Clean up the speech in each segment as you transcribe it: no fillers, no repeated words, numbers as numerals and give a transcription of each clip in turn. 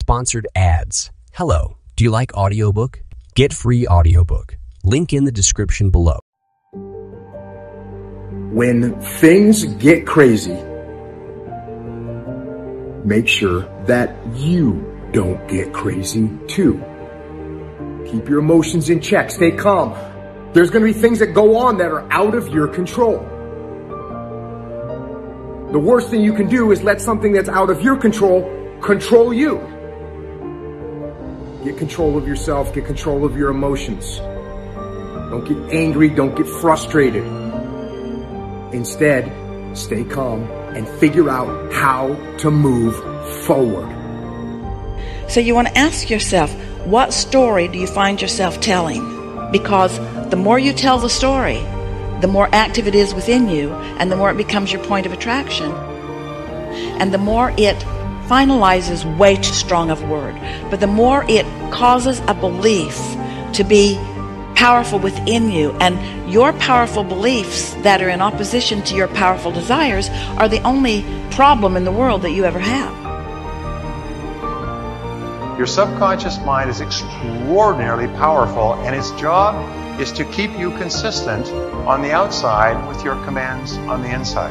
sponsored ads. Hello, do you like audiobook? Get free audiobook. Link in the description below. When things get crazy, make sure that you don't get crazy too. Keep your emotions in check. Stay calm. There's going to be things that go on that are out of your control. The worst thing you can do is let something that's out of your control you. Get control of yourself. Get control of your emotions. Don't get angry. Don't get frustrated. Instead, stay calm and figure out how to move forward. So you want to ask yourself, what story do you find yourself telling? Because the more you tell the story, the more active it is within you, and the more it becomes your point of attraction. And the more it finalizes, way too strong of a word, but the more it causes a belief to be powerful within you, and your powerful beliefs that are in opposition to your powerful desires are the only problem in the world that you ever have. Your subconscious mind is extraordinarily powerful, and its job is to keep you consistent on the outside with your commands on the inside.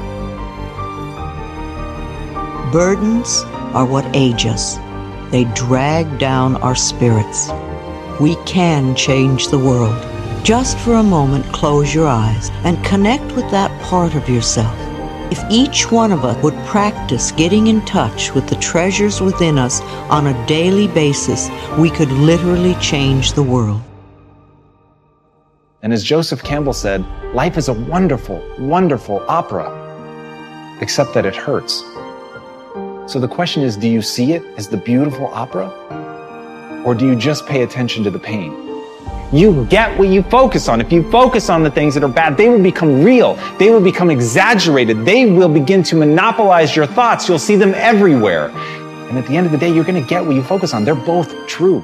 Burdens are what age us. They drag down our spirits. We can change the world. Just for a moment, close your eyes and connect with that part of yourself. If each one of us would practice getting in touch with the treasures within us on a daily basis, we could literally change the world. And as Joseph Campbell said, life is a wonderful, wonderful opera, except that it hurts. So the question is, do you see it as the beautiful opera? Or do you just pay attention to the pain? You get what you focus on. If you focus on the things that are bad, they will become real. They will become exaggerated. They will begin to monopolize your thoughts. You'll see them everywhere. And at the end of the day, you're going to get what you focus on. They're both true.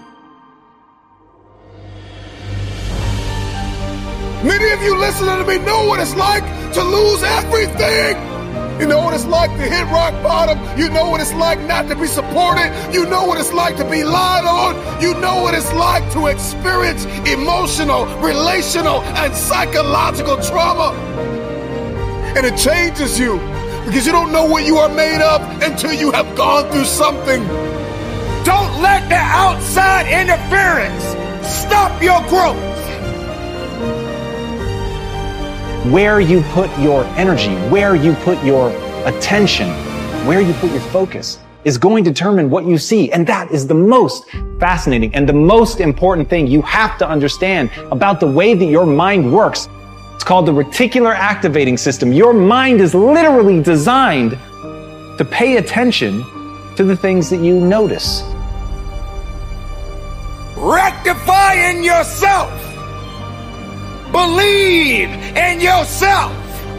Many of you listening to me know what it's like to lose everything. You know what it's like to hit rock bottom. You know what it's like not to be supported. You know what it's like to be lied on. You know what it's like to experience emotional, relational, and psychological trauma. And it changes you because you don't know what you are made of until you have gone through something. Don't let the outside interference stop your growth. Where you put your energy, where you put your attention, where you put your focus is going to determine what you see. And that is the most fascinating and the most important thing you have to understand about the way that your mind works. It's called the reticular activating system. Your mind is literally designed to pay attention to the things that you notice. Rectify in yourself. Believe in yourself.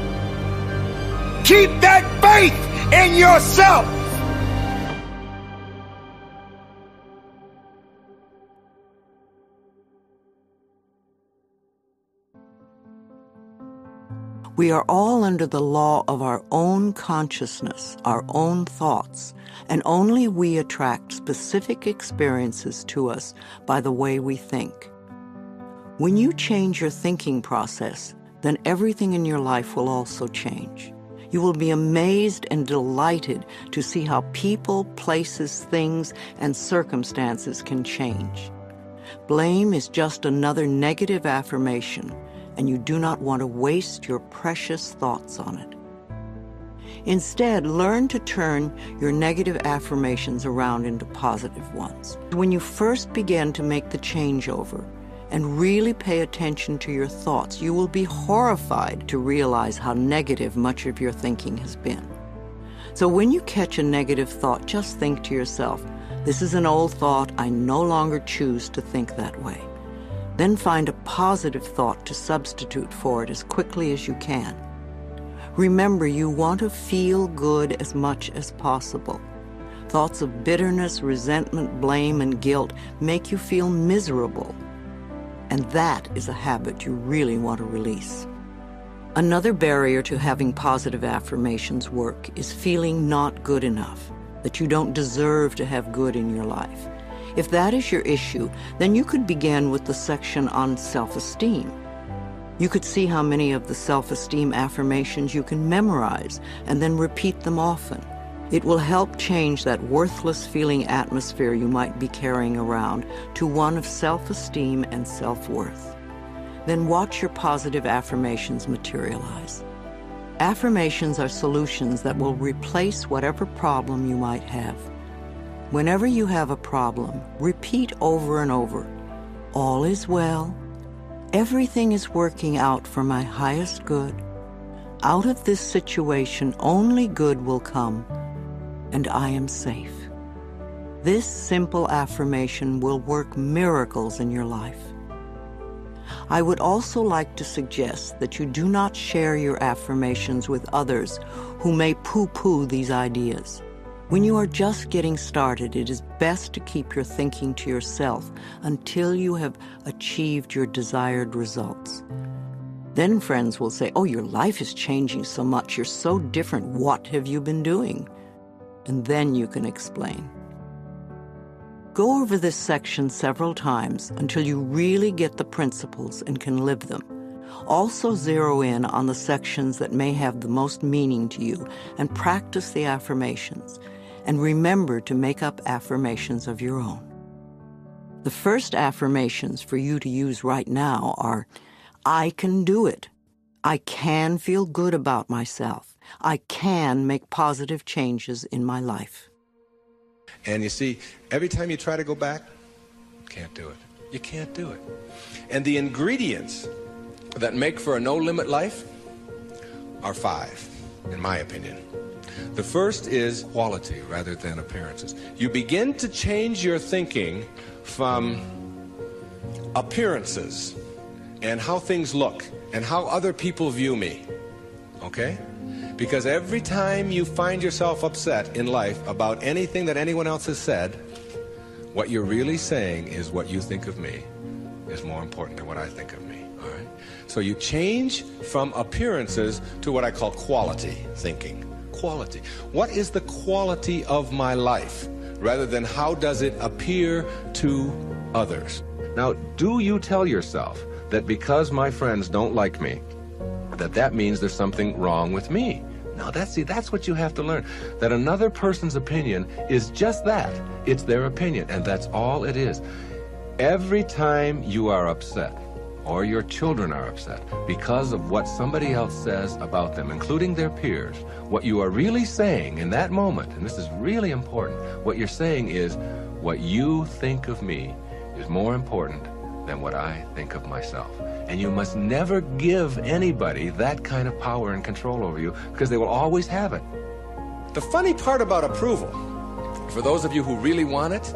Keep that faith in yourself. We are all under the law of our own consciousness, our own thoughts, and only we attract specific experiences to us by the way we think. When you change your thinking process, then everything in your life will also change. You will be amazed and delighted to see how people, places, things, and circumstances can change. Blame is just another negative affirmation, and you do not want to waste your precious thoughts on it. Instead, learn to turn your negative affirmations around into positive ones. When you first begin to make the changeover, and really pay attention to your thoughts, you will be horrified to realize how negative much of your thinking has been. So when you catch a negative thought, just think to yourself, this is an old thought, I no longer choose to think that way. Then find a positive thought to substitute for it as quickly as you can. Remember, you want to feel good as much as possible. Thoughts of bitterness, resentment, blame, and guilt make you feel miserable. And that is a habit you really want to release. Another barrier to having positive affirmations work is feeling not good enough. that you don't deserve to have good in your life. If that is your issue, then you could begin with the section on self-esteem. You could see how many of the self-esteem affirmations you can memorize and then repeat them often. It will help change that worthless feeling atmosphere you might be carrying around to one of self-esteem and self-worth. Then watch your positive affirmations materialize. Affirmations are solutions that will replace whatever problem you might have. Whenever you have a problem, repeat over and over, "All is well. Everything is working out for my highest good. Out of this situation, only good will come, and I am safe." This simple affirmation will work miracles in your life. I would also like to suggest that you do not share your affirmations with others who may poo-poo these ideas. When you are just getting started, it is best to keep your thinking to yourself until you have achieved your desired results. Then friends will say, "Oh, your life is changing so much. You're so different. What have you been doing?" And then you can explain. Go over this section several times until you really get the principles and can live them. Also zero in on the sections that may have the most meaning to you and practice the affirmations. And remember to make up affirmations of your own. The first affirmations for you to use right now are, "I can do it. I can feel good about myself. I can make positive changes in my life." And you see, every time you try to go back, can't do it. You can't do it. And the ingredients that make for a no-limit life are 5, in my opinion. The first is quality rather than appearances. You begin to change your thinking from appearances and how things look and how other people view me, okay? Because every time you find yourself upset in life about anything that anyone else has said, what you're really saying is what you think of me is more important than what I think of me, all right? So you change from appearances to what I call quality thinking. Quality. What is the quality of my life rather than how does it appear to others? Now, do you tell yourself that because my friends don't like me, that means there's something wrong with me? No, that's what you have to learn. That another person's opinion is just that. It's their opinion, and that's all it is. Every time you are upset, or your children are upset, because of what somebody else says about them, including their peers, what you are really saying in that moment, and this is really important, what you're saying is, what you think of me is more important than what I think of myself. And you must never give anybody that kind of power and control over you, because they will always have it. The funny part about approval, for those of you who really want it,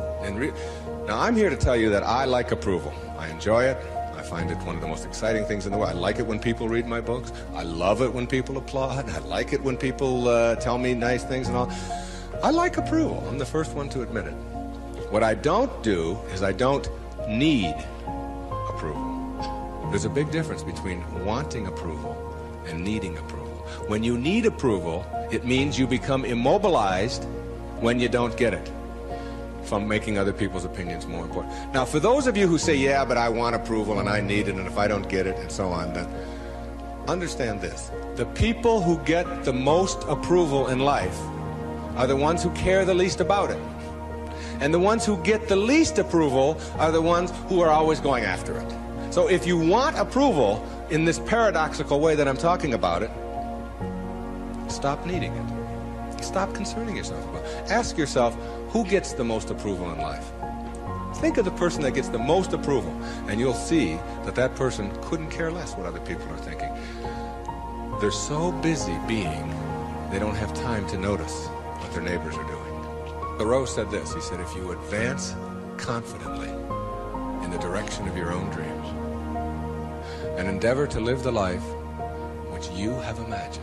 now I'm here to tell you that I like approval. I enjoy it. I find it one of the most exciting things in the world. I like it when people read my books. I love it when people applaud. I like it when people tell me nice things and all. I like approval. I'm the first one to admit it. What I don't do is I don't need approval. There's a big difference between wanting approval and needing approval. When you need approval, it means you become immobilized when you don't get it, from making other people's opinions more important. Now, for those of you who say, yeah, but I want approval and I need it, and if I don't get it, and so on, then understand this. The people who get the most approval in life are the ones who care the least about it. And the ones who get the least approval are the ones who are always going after it. So if you want approval in this paradoxical way that I'm talking about it, stop needing it. Stop concerning yourself about it. Ask yourself, who gets the most approval in life? Think of the person that gets the most approval, and you'll see that that person couldn't care less what other people are thinking. They're so busy being, they don't have time to notice what their neighbors are doing. Thoreau said this, he said, if you advance confidently in the direction of your own dreams and endeavor to live the life which you have imagined,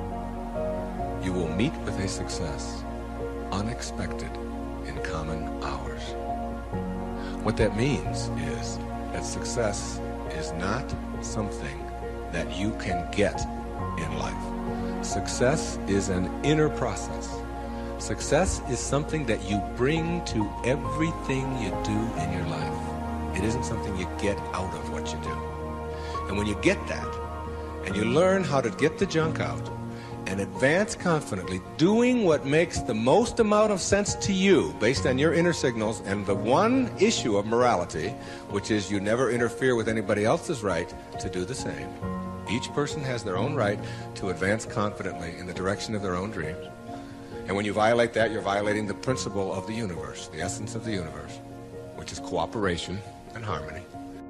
you will meet with a success unexpected in common hours. What that means is that success is not something that you can get in life. Success is an inner process Success is something that you bring to everything you do in your life. It isn't something you get out of what you do. And when you get that, and you learn how to get the junk out, and advance confidently, doing what makes the most amount of sense to you based on your inner signals and the one issue of morality, which is you never interfere with anybody else's right to do the same. Each person has their own right to advance confidently in the direction of their own dreams. And when you violate that, you're violating the principle of the universe, the essence of the universe, which is cooperation and harmony.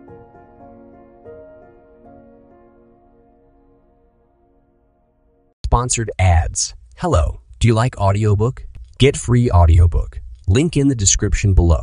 Sponsored ads. Hello, do you like audiobook? Get free audiobook. Link in the description below.